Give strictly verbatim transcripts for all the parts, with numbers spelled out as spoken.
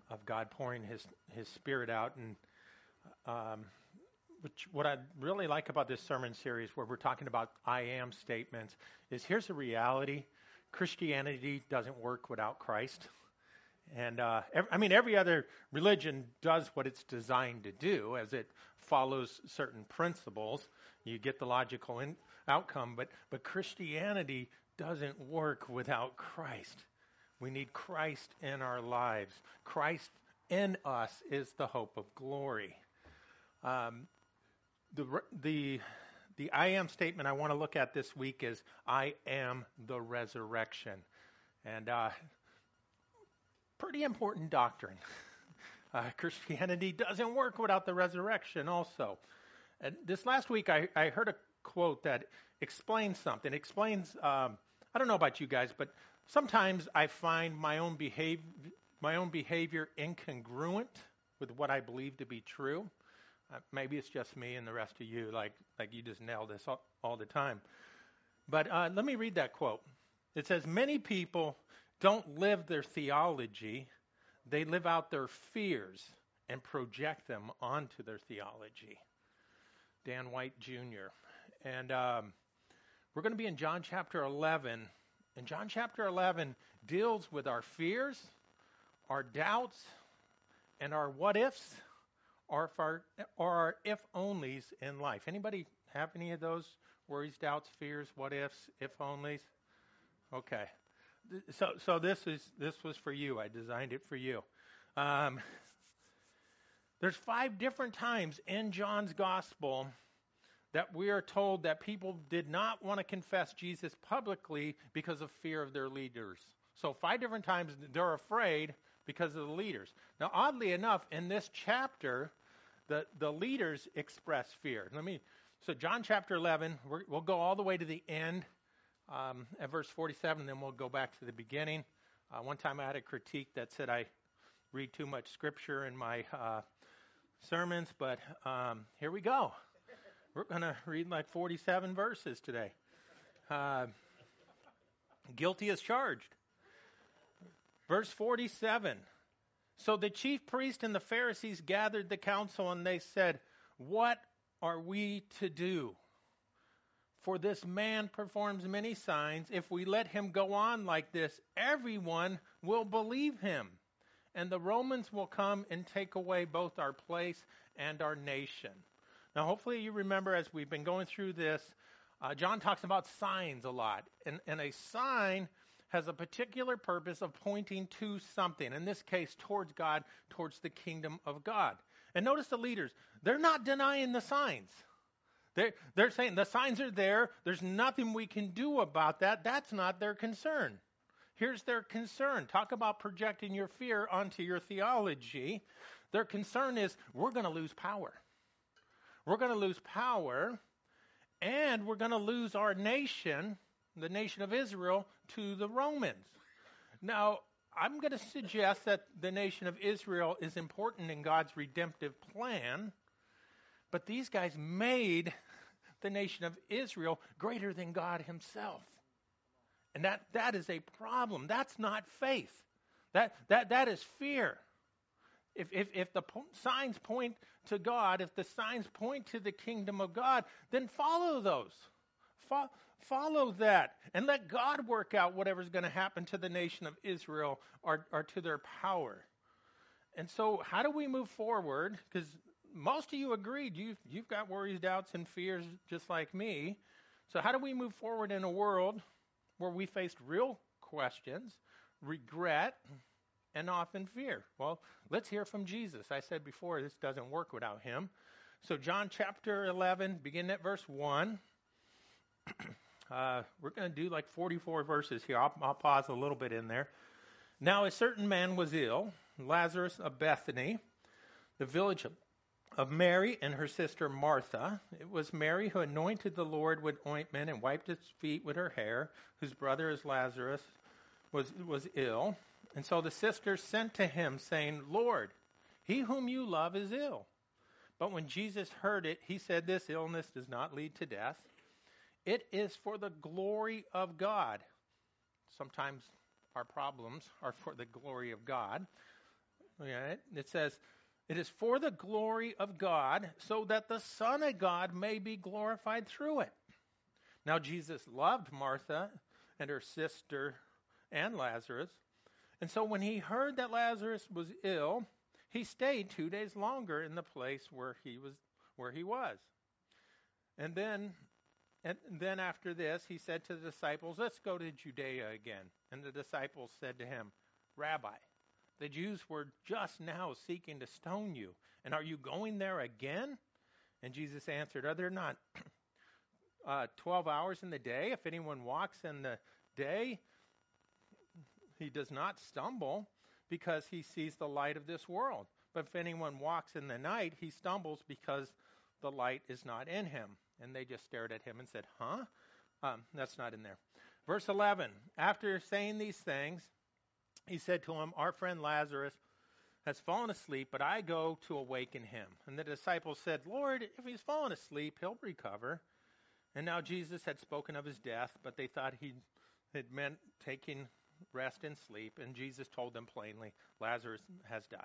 of God pouring His His Spirit out. And um, which, what I really like about this sermon series, where we're talking about I am statements, is here's a reality: Christianity doesn't work without Christ. And uh, every, I mean, every other religion does what it's designed to do, as it follows certain principles. You get the logical in, outcome, but but Christianity doesn't work without Christ. We need Christ in our lives. Christ in us is the hope of glory. Um, the the the I am statement I want to look at this week is I am the resurrection, and uh, pretty important doctrine. Uh, Christianity doesn't work without the resurrection also. And this last week I, I heard a quote that explains something. It explains, um, I don't know about you guys, but sometimes I find my own behavior, my own behavior incongruent with what I believe to be true. Uh, maybe it's just me and the rest of you, like like you just nail this all, all the time. But uh, let me read that quote. It says, many people don't live their theology, they live out their fears and project them onto their theology. Dan White Junior And um, we're going to be in John chapter eleven. And John chapter eleven deals with our fears, our doubts, and our what ifs, or, if our, or our if-onlys in life. Anybody have any of those worries, doubts, fears, what ifs, if-onlys? Okay. So, so this is this was for you. I designed it for you. Um, there's five different times in John's gospel that we are told that people did not want to confess Jesus publicly because of fear of their leaders. So five different times they're afraid because of the leaders. Now, oddly enough, in this chapter, the the leaders express fear. Let me. So John chapter eleven. We're, we'll go all the way to the end. Um, at verse forty-seven, then we'll go back to the beginning. Uh, one time I had a critique that said I read too much scripture in my uh, sermons, but um, here we go. We're going to read like forty-seven verses today. Uh, guilty as charged. Verse forty-seven. So the chief priest and the Pharisees gathered the council, and they said, "What are we to do? For this man performs many signs. If we let him go on like this, everyone will believe him. And the Romans will come and take away both our place and our nation." Now, hopefully you remember as we've been going through this, uh, John talks about signs a lot. And, and a sign has a particular purpose of pointing to something. In this case, towards God, towards the kingdom of God. And notice the leaders. They're not denying the signs. They're, they're saying the signs are there. There's nothing we can do about that. That's not their concern. Here's their concern. Talk about projecting your fear onto your theology. Their concern is we're going to lose power. We're going to lose power, and we're going to lose our nation, the nation of Israel, to the Romans. Now, I'm going to suggest that the nation of Israel is important in God's redemptive plan. But these guys made the nation of Israel greater than God himself. And that, that is a problem. That's not faith. That, that, that is fear. If, if, if the po- signs point to God, if the signs point to the kingdom of God, then follow those. Fo- follow that. And let God work out whatever's going to happen to the nation of Israel or, or to their power. And so how do we move forward? Because most of you agreed you've, you've got worries, doubts, and fears just like me. So how do we move forward in a world where we faced real questions, regret, and often fear? Well, let's hear from Jesus. I said before, this doesn't work without him. So John chapter eleven, beginning at verse one. uh, we're going to do like forty-four verses here. I'll, I'll pause a little bit in there. Now a certain man was ill, Lazarus of Bethany, the village of of Mary and her sister Martha. It was Mary who anointed the Lord with ointment and wiped his feet with her hair, whose brother is Lazarus was, was ill. And so the sisters sent to him, saying, "Lord, he whom you love is ill." But when Jesus heard it, he said, "This illness does not lead to death. It is for the glory of God." Sometimes our problems are for the glory of God. Okay? It says, it is for the glory of God, so that the Son of God may be glorified through it. Now Jesus loved Martha and her sister and Lazarus. And so when he heard that Lazarus was ill, he stayed two days longer in the place where he was where he was. And then and then after this, he said to the disciples, let's go to Judea again. And the disciples said to him, Rabbi, the Jews were just now seeking to stone you, and are you going there again? And Jesus answered, are there not uh, twelve hours in the day? If anyone walks in the day, he does not stumble because he sees the light of this world. But if anyone walks in the night, he stumbles because the light is not in him. And they just stared at him and said, huh? Um, that's not in there. Verse eleven, after saying these things, he said to him, our friend Lazarus has fallen asleep, but I go to awaken him. And the disciples said, Lord, if he's fallen asleep, he'll recover. And now Jesus had spoken of his death, but they thought he had meant taking rest and sleep. And Jesus told them plainly, Lazarus has died.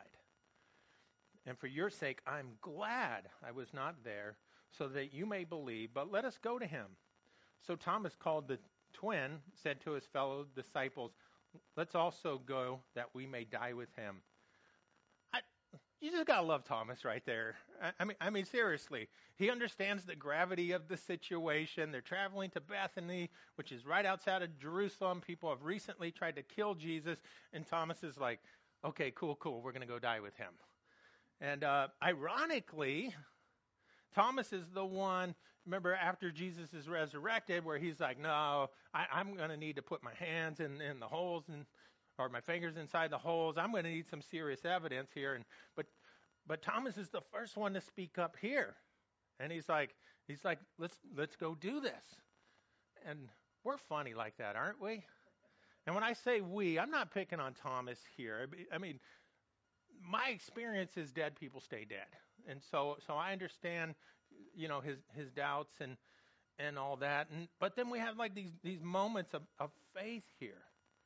And for your sake, I'm glad I was not there, so that you may believe, but let us go to him. So Thomas, called the twin, said to his fellow disciples, let's also go that we may die with him. I, you just gotta love Thomas right there. I, I mean, I mean, seriously, he understands the gravity of the situation. They're traveling to Bethany, which is right outside of Jerusalem. People have recently tried to kill Jesus, and Thomas is like, okay, cool, cool, we're gonna go die with him. And uh, ironically, Thomas is the one, remember, after Jesus is resurrected, where he's like, no, I, I'm going to need to put my hands in, in the holes and or my fingers inside the holes. I'm going to need some serious evidence here. And but but Thomas is the first one to speak up here. And he's like, he's like, let's let's go do this. And we're funny like that, aren't we? And when I say we, I'm not picking on Thomas here. I mean, my experience is dead people stay dead. And so so I understand, you know, his his doubts and and all that. And but then we have like these these moments of, of faith here.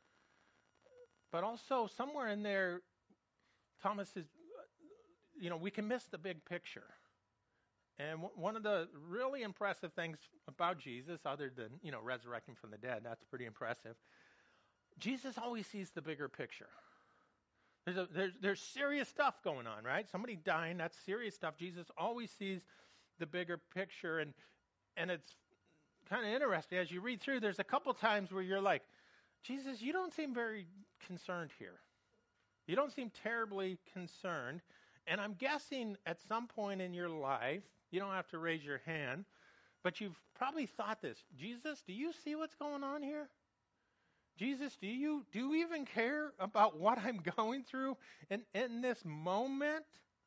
But also somewhere in there, Thomas is, you know, we can miss the big picture. And w- one of the really impressive things about Jesus, other than, you know, resurrecting from the dead, that's pretty impressive. Jesus always sees the bigger picture. There's, a, there's there's serious stuff going on, right? Somebody dying, that's serious stuff. Jesus always sees the bigger picture, and and it's kind of interesting. As you read through, there's a couple times where you're like, Jesus, you don't seem very concerned here. You don't seem terribly concerned. And I'm guessing at some point in your life, you don't have to raise your hand, but you've probably thought this, Jesus, do you see what's going on here? Jesus, do you do you even care about what I'm going through in, in this moment?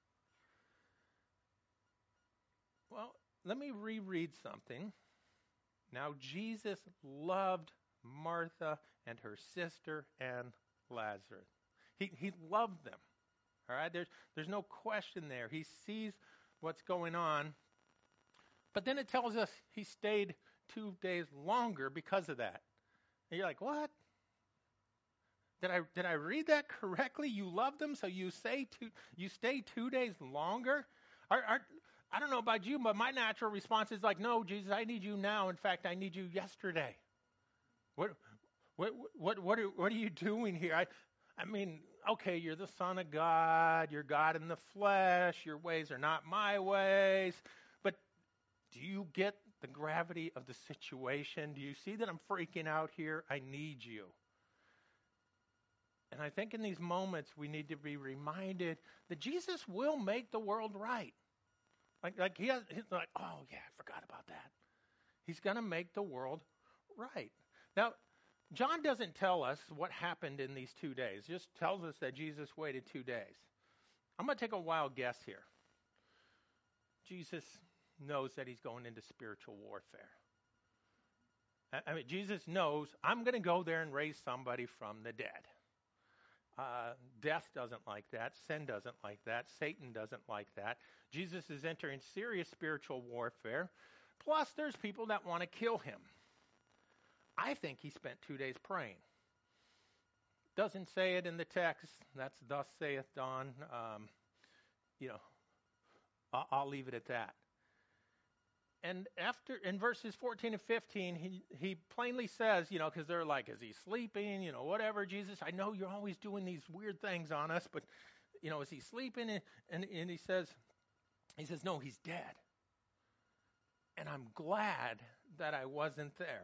Well, let me reread something. Now, Jesus loved Martha and her sister and Lazarus. He he loved them. All right, there's there's no question there. He sees what's going on. But then it tells us he stayed two days longer because of that. And you're like, what? Did I did I read that correctly? You love them, so you say two, you stay two days longer? Are, are, I don't know about you, but my natural response is like, no, Jesus, I need you now. In fact, I need you yesterday. What what what what are, what are you doing here? I I mean, okay, you're the Son of God, you're God in the flesh, your ways are not my ways, but do you get the gravity of the situation? Do you see that I'm freaking out here? I need you. And I think in these moments we need to be reminded that Jesus will make the world right. Like, like he has, he's like, oh yeah, I forgot about that. He's going to make the world right. Now, John doesn't tell us what happened in these two days. He just tells us that Jesus waited two days. I'm going to take a wild guess here. Jesus knows that he's going into spiritual warfare. I mean, Jesus knows I'm going to go there and raise somebody from the dead. Uh, death doesn't like that. Sin doesn't like that. Satan doesn't like that. Jesus is entering serious spiritual warfare. Plus, there's people that want to kill him. I think he spent two days praying. Doesn't say it in the text. That's thus saith Don. Um, you know, I'll, I'll leave it at that. And after, in verses fourteen and fifteen, he, he plainly says, you know, because they're like, is he sleeping? You know, whatever, Jesus, I know you're always doing these weird things on us, but, you know, is he sleeping? And, and, and he says, he says, no, he's dead. And I'm glad that I wasn't there.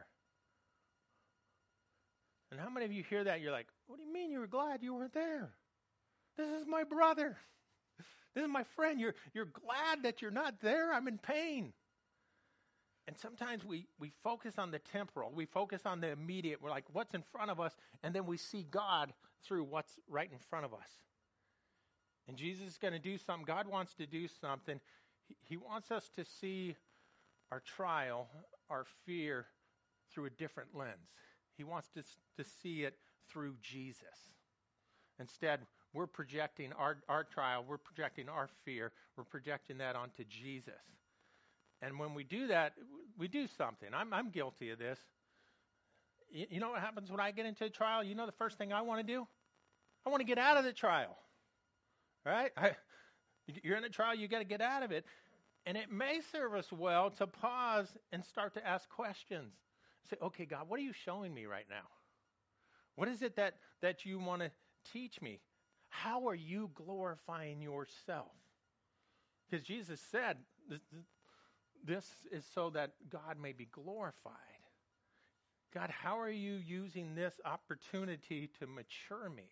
And how many of you hear that? You're like, what do you mean you were glad you weren't there? This is my brother. This is my friend. You're, you're glad that you're not there? I'm in pain. And sometimes we, we focus on the temporal. We focus on the immediate. We're like, what's in front of us? And then we see God through what's right in front of us. And Jesus is going to do something. God wants to do something. He, he wants us to see our trial, our fear, through a different lens. He wants to, to see it through Jesus. Instead, we're projecting our, our trial. We're projecting our fear. We're projecting that onto Jesus. And when we do that, we do something. I'm, I'm guilty of this. You, you know what happens when I get into a trial? You know the first thing I want to do? I want to get out of the trial. Right? I, you're in a trial, you got to get out of it. And it may serve us well to pause and start to ask questions. Say, okay, God, what are you showing me right now? What is it that, that you want to teach me? How are you glorifying yourself? Because Jesus said, this, this is so that God may be glorified. God, how are you using this opportunity to mature me?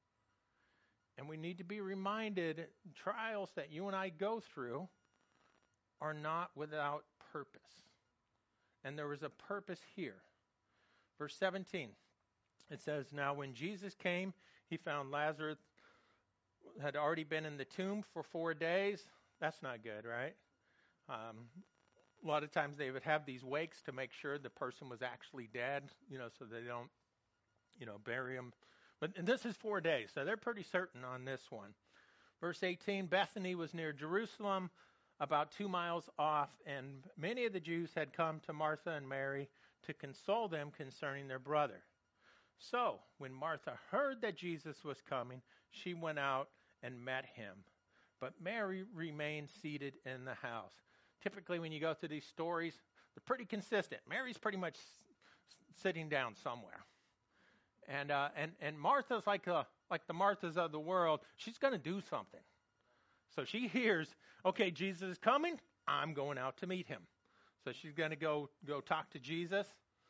And we need to be reminded, trials that you and I go through are not without purpose. And there was a purpose here. Verse seventeen, it says, now when Jesus came, he found Lazarus had already been in the tomb for four days. That's not good, right? Um, a lot of times they would have these wakes to make sure the person was actually dead, you know, so they don't, you know, bury him. But and this is four days, so they're pretty certain on this one. Verse eighteen, Bethany was near Jerusalem, about two miles off, and many of the Jews had come to Martha and Mary to console them concerning their brother. So, when Martha heard that Jesus was coming, she went out and met him. But Mary remained seated in the house. Typically, when you go through these stories, they're pretty consistent. Mary's pretty much s- sitting down somewhere. And uh, and and Martha's like a, like the Marthas of the world. She's going to do something. So she hears, okay, Jesus is coming. I'm going out to meet him. So she's going to go go talk to Jesus.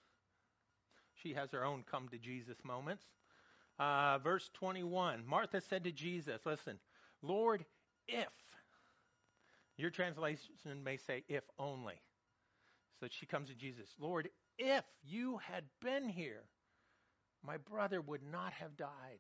She has her own come to Jesus moments. Uh, verse twenty-one, Martha said to Jesus, listen, Lord, if, your translation may say if only. So she comes to Jesus, Lord, if you had been here, my brother would not have died.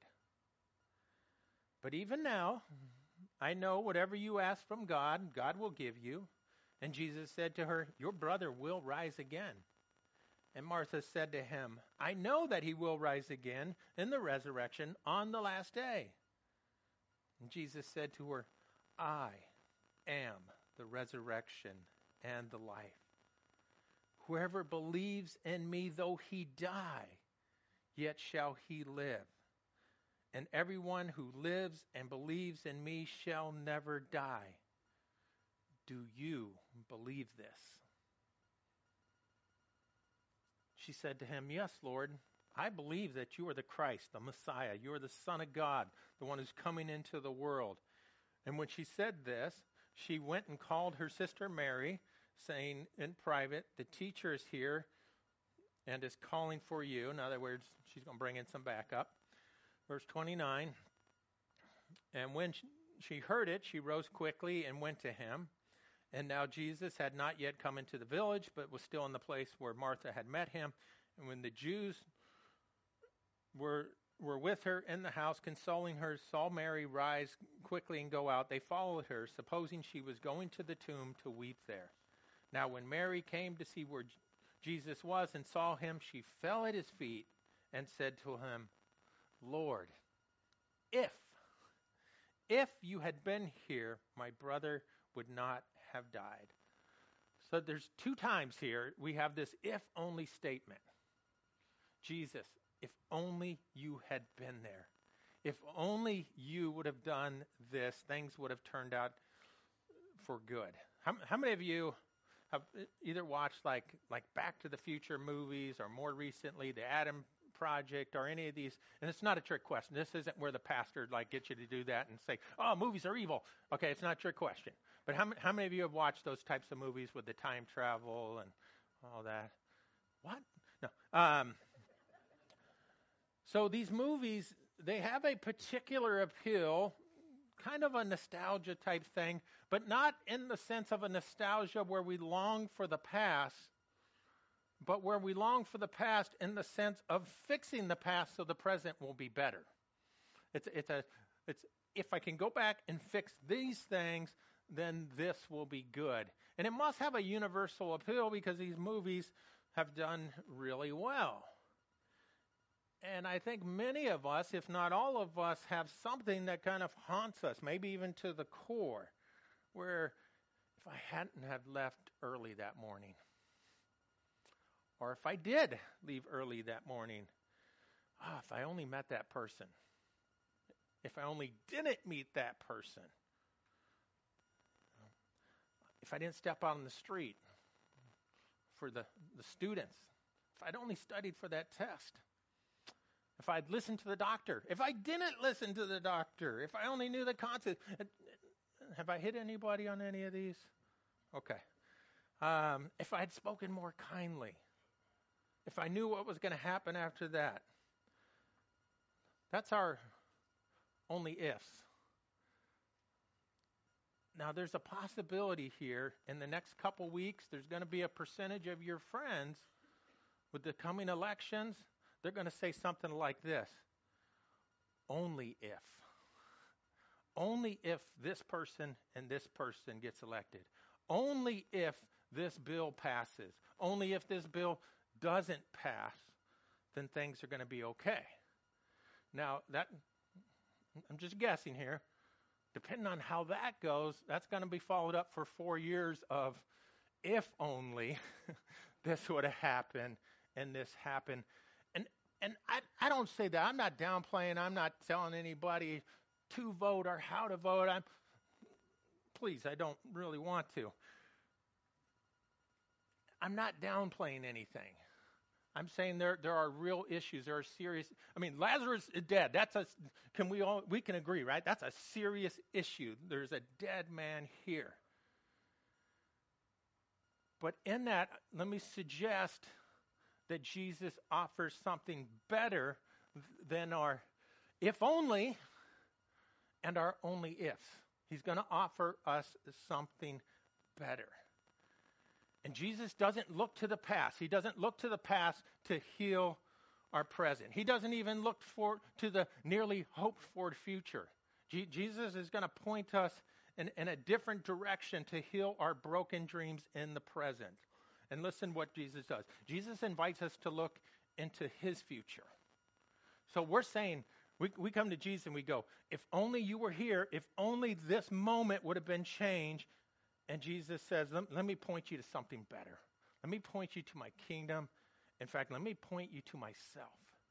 But even now, I know whatever you ask from God, God will give you. And Jesus said to her, your brother will rise again. And Martha said to him, I know that he will rise again in the resurrection on the last day. And Jesus said to her, I am the resurrection and the life. Whoever believes in me, though he die, yet shall he live. And everyone who lives and believes in me shall never die. Do you believe this? She said to him, yes, Lord, I believe that you are the Christ, the Messiah. You are the Son of God, the one who's coming into the world. And when she said this, she went and called her sister Mary, saying in private, the teacher is here and is calling for you. In other words, she's going to bring in some backup. Verse twenty-nine, and when she heard it, she rose quickly and went to him. And now Jesus had not yet come into the village, but was still in the place where Martha had met him. And when the Jews were were with her in the house, consoling her, saw Mary rise quickly and go out, they followed her, supposing she was going to the tomb to weep there. Now when Mary came to see where Jesus was and saw him, she fell at his feet and said to him, Lord, if, if you had been here, my brother would not have died. So there's two times here we have this if only statement. Jesus, if only you had been there. If only you would have done this, things would have turned out for good. How, how many of you have either watched like like Back to the Future movies, or more recently the Adam Project, or any of these? And it's not a trick question. This isn't where the pastor like gets you to do that and say, "Oh, movies are evil." Okay, it's not a trick question. But how how many of you have watched those types of movies with the time travel and all that? What? No. Um, so these movies, they have a particular appeal, kind of a nostalgia type thing, but not in the sense of a nostalgia where we long for the past, but where we long for the past in the sense of fixing the past so the present will be better. It's it's a it's if I can go back and fix these things, then this will be good. And it must have a universal appeal because these movies have done really well. And I think many of us, if not all of us, have something that kind of haunts us, maybe even to the core, where if I hadn't have left early that morning, or if I did leave early that morning, ah, if I only met that person, if I only didn't meet that person, if I didn't step out on the street for the, the students, if I'd only studied for that test, if I'd listened to the doctor, if I didn't listen to the doctor, if I only knew the concept. Have I hit anybody on any of these? Okay. Um, if I had spoken more kindly, if I knew what was going to happen after that. That's our only ifs. Now, there's a possibility here in the next couple weeks, there's going to be a percentage of your friends with the coming elections. They're going to say something like this: only if. Only if this person and this person gets elected. Only if this bill passes. Only if this bill doesn't pass, then things are going to be okay. Now, that I'm just guessing here. Depending on how that goes, that's going to be followed up for four years of if only this would have happened and this happened. And and I, I don't say that. I'm not downplaying. I'm not telling anybody to vote or how to vote. I'm, please, I don't really want to. I'm not downplaying anything. I'm saying there there are real issues. There are serious. I mean, Lazarus is dead. That's a. Can we all we can agree, right? That's a serious issue. There's a dead man here. But in that, let me suggest that Jesus offers something better than our if only and our only ifs. He's going to offer us something better. And Jesus doesn't look to the past. He doesn't look to the past to heal our present. He doesn't even look for to the nearly hoped-for future. G- Jesus is going to point us in, in a different direction to heal our broken dreams in the present. And listen what Jesus does. Jesus invites us to look into his future. So we're saying, we, we come to Jesus and we go, if only you were here, if only this moment would have been changed. And Jesus says, let, let me point you to something better. Let me point you to my kingdom. In fact, let me point you to myself.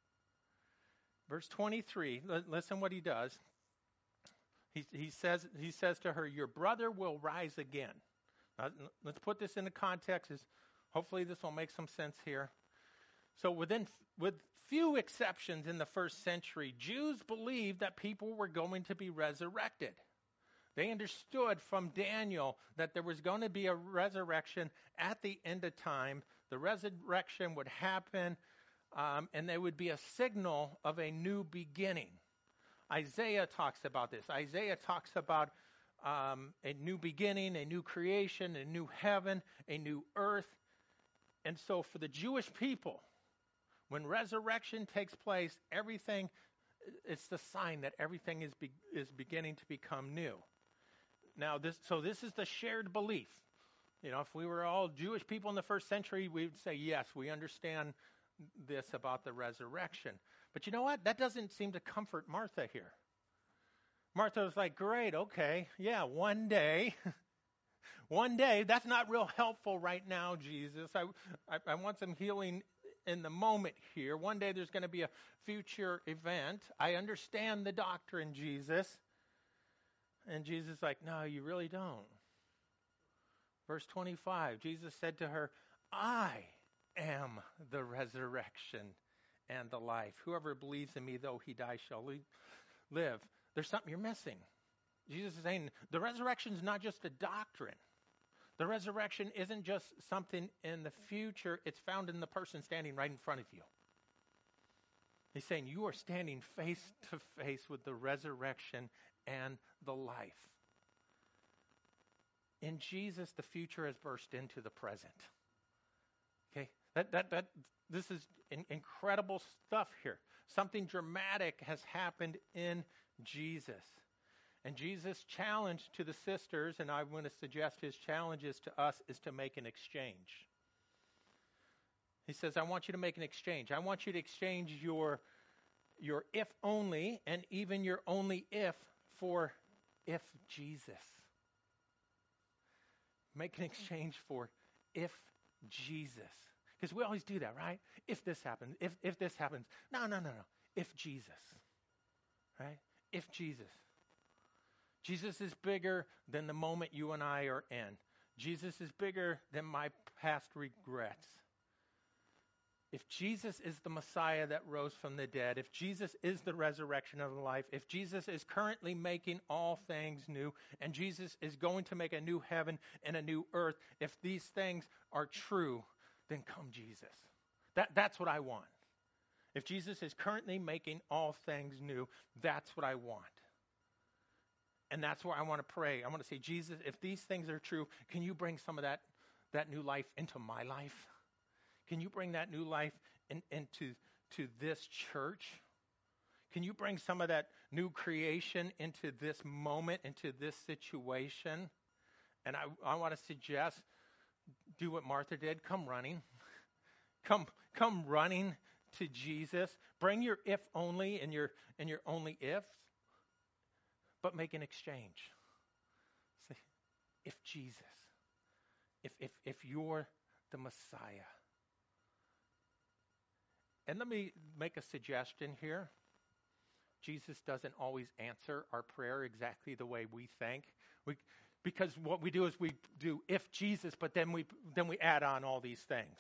Verse twenty-three, l- listen what he does. He, he says he says to her, your brother will rise again. Now, let's put this into context. Is hopefully this will make some sense here. So within with few exceptions in the first century, Jews believed that people were going to be resurrected. They understood from Daniel that there was going to be a resurrection at the end of time. The resurrection would happen, um, and there would be a signal of a new beginning. Isaiah talks about this. Isaiah talks about um, a new beginning, a new creation, a new heaven, a new earth. And so for the Jewish people, when resurrection takes place, everything, it's the sign that everything is be, is beginning to become new. Now, this so this is the shared belief. You know, if we were all Jewish people in the first century, we would say, yes, we understand this about the resurrection. But you know what? That doesn't seem to comfort Martha here. Martha was like, great, okay, yeah, one day. One day, that's not real helpful right now, Jesus. I, I, I want some healing in the moment here. One day there's going to be a future event. I understand the doctrine, Jesus. And Jesus is like, no, you really don't. Verse twenty-five, Jesus said to her, I am the resurrection and the life. Whoever believes in me, though he die, shall live. There's something you're missing. Jesus is saying the resurrection is not just a doctrine. The resurrection isn't just something in the future. It's found in the person standing right in front of you. He's saying you are standing face to face with the resurrection and the life. In Jesus, the future has burst into the present. Okay, that that that this is in, incredible stuff here. Something dramatic has happened in Jesus. And Jesus' challenge to the sisters, and I want to suggest his challenges to us, is to make an exchange. He says, I want you to make an exchange. I want you to exchange your, your if only and even your only if for if Jesus. Make an exchange for if Jesus. Because we always do that, right? If this happens, if, if this happens. No, no, no, no. If Jesus. Right? If Jesus. Jesus is bigger than the moment you and I are in. Jesus is bigger than my past regrets. If Jesus is the Messiah that rose from the dead, if Jesus is the resurrection of life, if Jesus is currently making all things new, and Jesus is going to make a new heaven and a new earth, if these things are true, then come Jesus. That, that's what I want. If Jesus is currently making all things new, that's what I want. And that's where I want to pray. I want to say, Jesus, if these things are true, can you bring some of that, that new life into my life? Can you bring that new life in, into to this church? Can you bring some of that new creation into this moment, into this situation? And I, I want to suggest, do what Martha did. Come running. Come, come running to Jesus. Bring your if only and your and your only ifs. But make an exchange. Say, if Jesus, if if if you're the Messiah. And let me make a suggestion here. Jesus doesn't always answer our prayer exactly the way we think. We, because what we do is we do if Jesus, but then we then we add on all these things.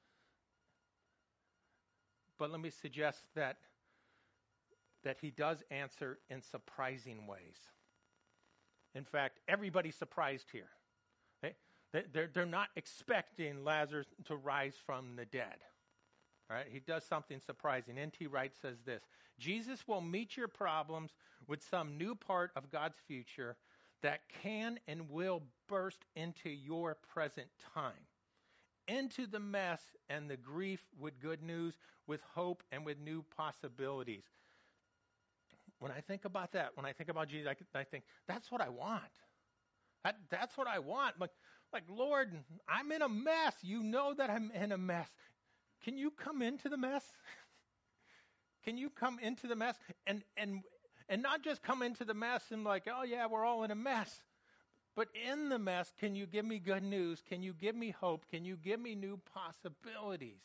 But let me suggest that that he does answer in surprising ways. In fact, everybody's surprised here. They, they're, they're not expecting Lazarus to rise from the dead. All right? He does something surprising. N T Wright says this: Jesus will meet your problems with some new part of God's future that can and will burst into your present time. Into the mess and the grief with good news, with hope, and with new possibilities. When I think about that, when I think about Jesus, I, I think, that's what I want. That, that's what I want. Like, like, Lord, I'm in a mess. You know that I'm in a mess. Can you come into the mess? Can you come into the mess? And, and, and not just come into the mess and like, oh, yeah, we're all in a mess. But in the mess, can you give me good news? Can you give me hope? Can you give me new possibilities?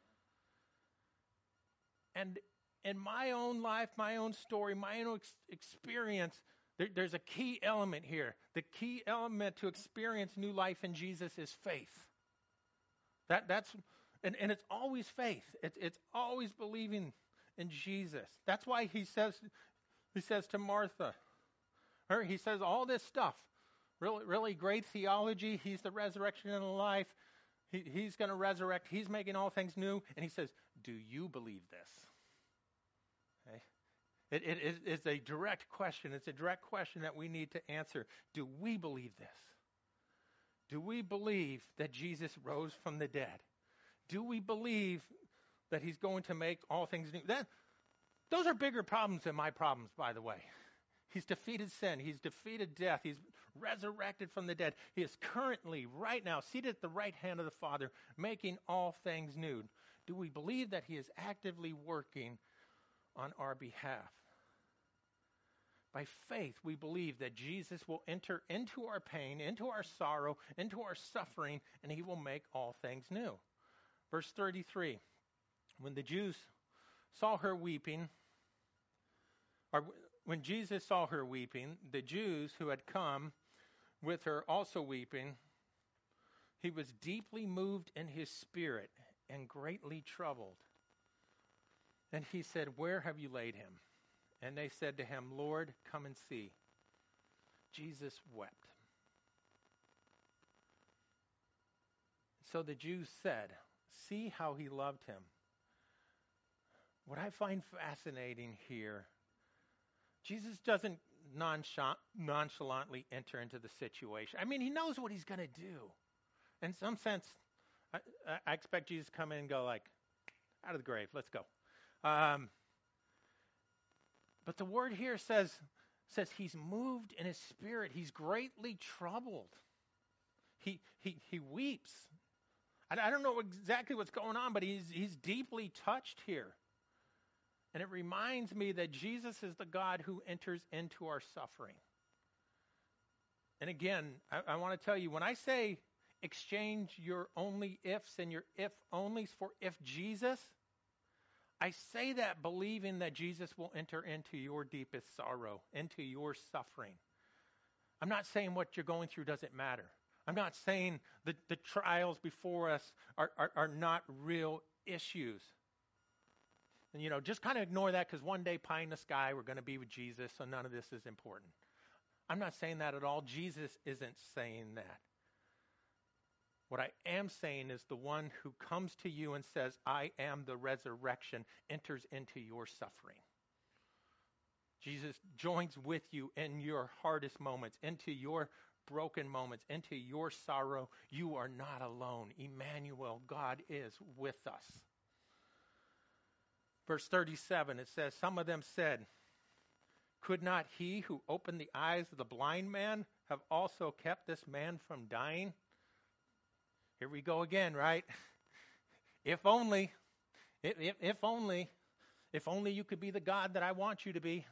And in my own life, my own story, my own ex- experience, there, there's a key element here. The key element to experience new life in Jesus is faith. That that's and, and it's always faith. It's it's always believing in Jesus. That's why he says he says to Martha, or he says all this stuff. Really, really great theology. He's the resurrection and the life. He, he's going to resurrect. He's making all things new. And he says, do you believe this? Okay. It, it, it, it's a direct question. It's a direct question that we need to answer. Do we believe this? Do we believe that Jesus rose from the dead? Do we believe that he's going to make all things new? That, those are bigger problems than my problems, by the way. He's defeated sin. He's defeated death. He's resurrected from the dead. He is currently, right now, seated at the right hand of the Father, making all things new. Do we believe that he is actively working on our behalf? By faith, we believe that Jesus will enter into our pain, into our sorrow, into our suffering, and he will make all things new. Verse thirty-three, When the Jews saw her weeping, or when Jesus saw her weeping, the Jews who had come with her also weeping, he was deeply moved in his spirit and greatly troubled. And he said, "Where have you laid him?" And they said to him, "Lord, come and see." Jesus wept. So the Jews said, "See how he loved him." What I find fascinating here, Jesus doesn't nonchalant, nonchalantly enter into the situation. I mean, he knows what he's going to do. In some sense, I, I expect Jesus to come in and go like, out of the grave, let's go. Um, but the word here says, says he's moved in his spirit. He's greatly troubled. He he he weeps. I, I don't know exactly what's going on, but he's he's deeply touched here. And it reminds me that Jesus is the God who enters into our suffering. And again, I, I want to tell you, when I say exchange your only ifs and your if onlys for if Jesus, I say that believing that Jesus will enter into your deepest sorrow, into your suffering. I'm not saying what you're going through doesn't matter. I'm not saying that the trials before us are, are, are not real issues. And, you know, just kind of ignore that because one day, pie in the sky, we're going to be with Jesus, so none of this is important. I'm not saying that at all. Jesus isn't saying that. What I am saying is the one who comes to you and says, "I am the resurrection," enters into your suffering. Jesus joins with you in your hardest moments, into your broken moments, into your sorrow. You are not alone. Emmanuel, God is with us. Verse thirty-seven, it says, some of them said, "Could not he who opened the eyes of the blind man have also kept this man from dying?" Here we go again, right? If only, if, if, if only, if only you could be the God that I want you to be.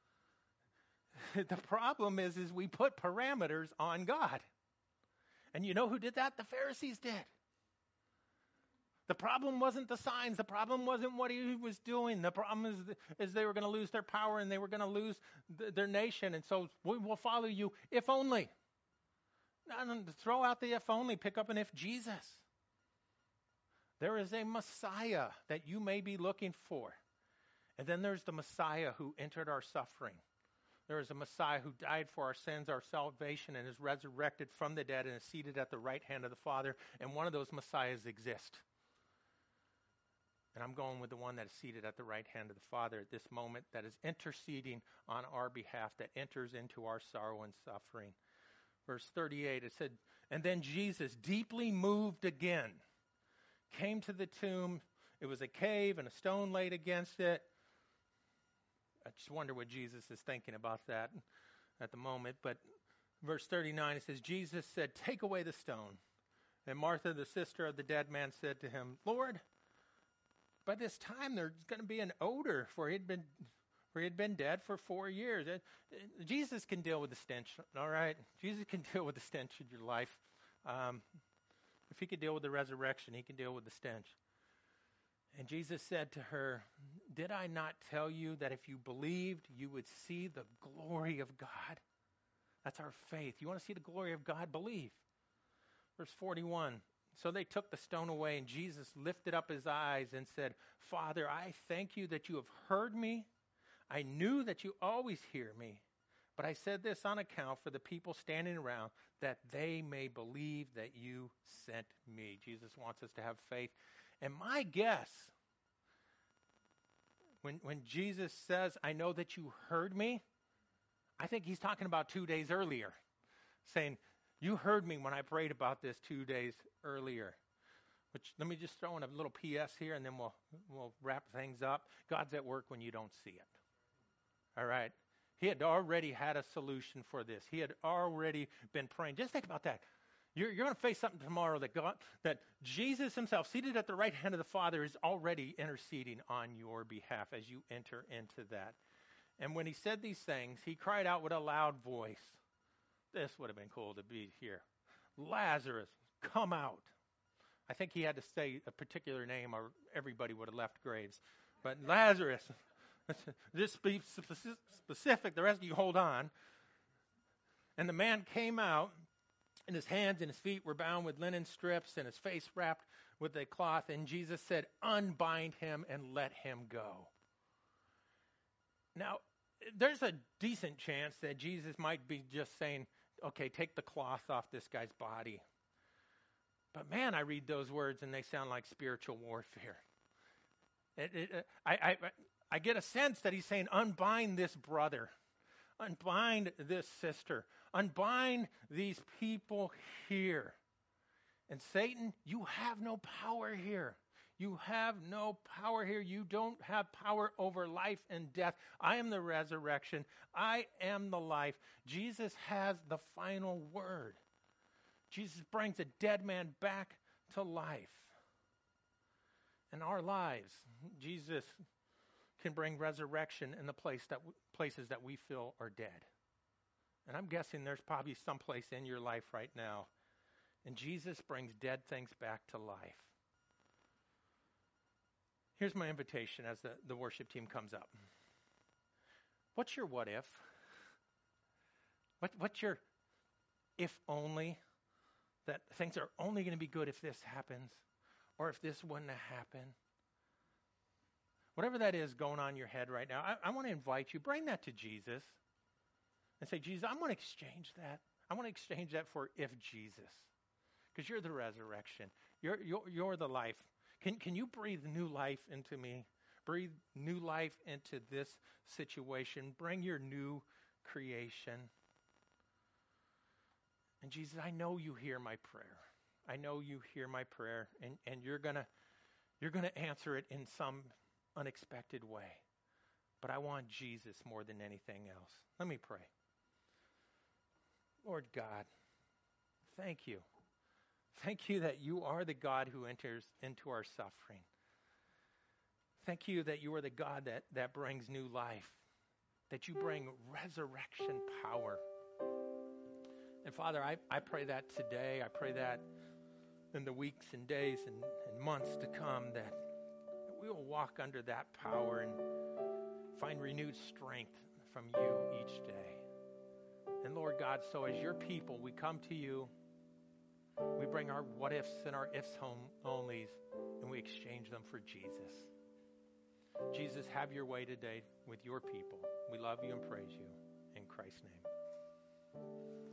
The problem is, is we put parameters on God. And you know who did that? The Pharisees did. The problem wasn't the signs. The problem wasn't what he was doing. The problem is, is they were going to lose their power and they were going to lose th- their nation. And so we will follow you if only. Now, throw out the if only, pick up an if Jesus. There is a Messiah that you may be looking for. And then there's the Messiah who entered our suffering. There is a Messiah who died for our sins, our salvation, and is resurrected from the dead and is seated at the right hand of the Father. And one of those Messiahs exist. And I'm going with the one that is seated at the right hand of the Father at this moment, that is interceding on our behalf, that enters into our sorrow and suffering. Verse thirty-eight, it said, "And then Jesus, deeply moved again, came to the tomb. It was a cave and a stone laid against it." I just wonder what Jesus is thinking about that at the moment. But verse thirty-nine, it says, Jesus said, "Take away the stone." And Martha, the sister of the dead man, said to him, "Lord, by this time there's going to be an odor, for he had been for he had been dead for four years. It, it, Jesus can deal with the stench, all right? Jesus can deal with the stench of your life. Um, if he could deal with the resurrection, he can deal with the stench. And Jesus said to her, "Did I not tell you that if you believed, you would see the glory of God?" That's our faith. You want to see the glory of God? Believe. Verse forty-one. So they took the stone away, and Jesus lifted up his eyes and said, "Father, I thank you that you have heard me. I knew that you always hear me. But I said this on account for the people standing around, that they may believe that you sent me." Jesus wants us to have faith. And my guess, when, when Jesus says, "I know that you heard me," I think he's talking about two days earlier, saying, "You heard me when I prayed about this two days earlier." Which, let me just throw in a little P S here, and then we'll we'll wrap things up. God's at work when you don't see it. All right? He had already had a solution for this. He had already been praying. Just think about that. You're, you're going to face something tomorrow that God, that Jesus himself, seated at the right hand of the Father, is already interceding on your behalf as you enter into that. And when he said these things, he cried out with a loud voice. This would have been cool to be here. "Lazarus, come out." I think he had to say a particular name or everybody would have left graves. But Lazarus, just be specific, the rest of you hold on. And the man came out, and his hands and his feet were bound with linen strips, and his face wrapped with a cloth. And Jesus said, unbind him and let him go. Now, there's a decent chance that Jesus might be just saying, okay, take the cloth off this guy's body. But man, I read those words and they sound like spiritual warfare. It, it, I, I, I get a sense that he's saying, unbind this brother. Unbind this sister. Unbind these people here. And Satan, you have no power here. You have no power here. You don't have power over life and death. I am the resurrection. I am the life. Jesus has the final word. Jesus brings a dead man back to life. In our lives, Jesus can bring resurrection in the place that places that we feel are dead. And I'm guessing there's probably some place in your life right now. And Jesus brings dead things back to life. Here's my invitation as the, the worship team comes up. What's your what if? What, what's your if only? That things are only going to be good if this happens, or if this wouldn't happen. Whatever that is going on in your head right now, I, I want to invite you, bring that to Jesus and say, Jesus, I want to exchange that. I want to exchange that for if Jesus, because you're the resurrection. You're, you're, you're the life. Can, can you breathe new life into me? Breathe new life into this situation. Bring your new creation. And Jesus, I know you hear my prayer. I know you hear my prayer, and, and you're gonna you're gonna answer it in some unexpected way. But I want Jesus more than anything else. Let me pray. Lord God, thank you. Thank you that you are the God who enters into our suffering. Thank you that you are the God that, that brings new life, that you bring resurrection power. And Father, I, I pray that today, I pray that in the weeks and days and, and months to come, that we will walk under that power and find renewed strength from you each day. And Lord God, so as your people, we come to you, we bring our what ifs and our ifs home onlys, and we exchange them for Jesus. Jesus, have your way today with your people. We love you and praise you. In Christ's name.